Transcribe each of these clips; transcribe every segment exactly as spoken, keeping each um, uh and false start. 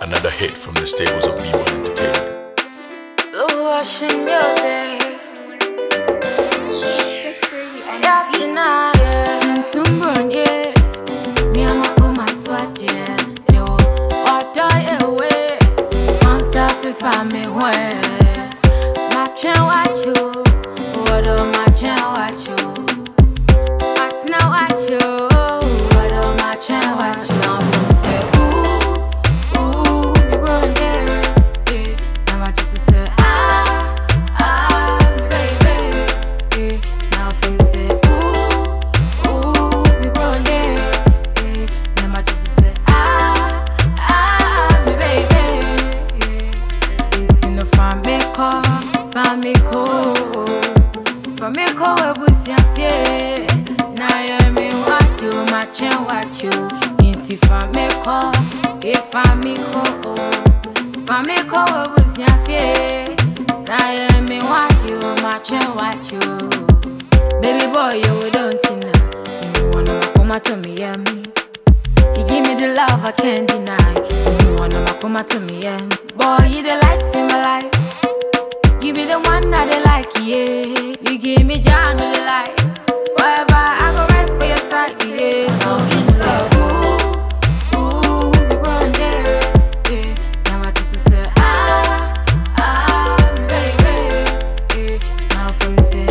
Another hit from the stables of B one Entertainment. Russian music. Yeah, tonight, yeah. Tumburn, yeah. Me and my put my sweat, yeah. Yo, or die away. I'm self if I'm away. My chain watch you. What do my chain watch you? What's now watch you? What do my chain watch you? Now from say, ooh, ooh, me run, yeah, yeah. Now I just say, ah, ah, baby, yeah. Now from say, ooh, ooh, me run, yeah, yeah. Now I just say, ah, ah, baby, yeah. See no family call, family call, family call, we bush ya fie. Now you me what you, my chain what you. If family call, if family call, family call, we bush ya fie. Now you me what you, my chain what you. Baby boy, you don't know. You wanna come to me, yeah me. You give me the love I can't deny. You wanna come to me, yeah me. Boy, you the light in my life. You be the one that they like, yeah. You give me joy, no the light. Wherever I go right for your side, yeah. So you say, ooh, ooh, me run there, yeah. Now I just say, ah, ah, baby, yeah. Now from me say,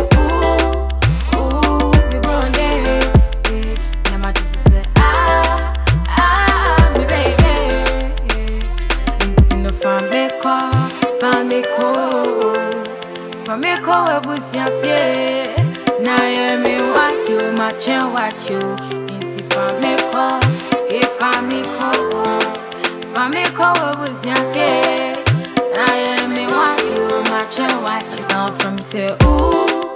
ooh, ooh, me run there, yeah. Now I just say, ah, ah, me baby, yeah. It's in the family call, family call, family call, we bush ya fie. Now you me what you, my chain what you. It's family call, if family call, family call, we bush ya fie. Now you me what you, my chain what you. Now from say, ooh.